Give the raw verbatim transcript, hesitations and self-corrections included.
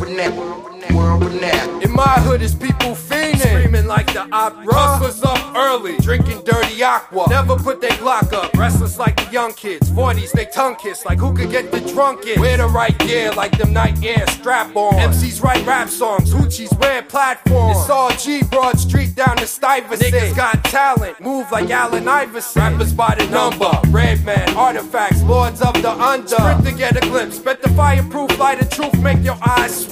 In my hood is people fiending, screaming like the opera. Hustlers up early, drinking dirty aqua. Never put they Glock up, restless like the young kids. Forties they tongue kiss like who could get the drunkest. Wear the right gear like them night air strap on. M Cs write rap songs, hoochies wear platforms. It's all G, Broad Street down to Stuyvesant. Niggas got talent, move like Allen Iverson. Rappers by the number, Redman, artifacts, lords of the under. Sprint to get a glimpse, bet the fireproof light of truth make your eyes swim.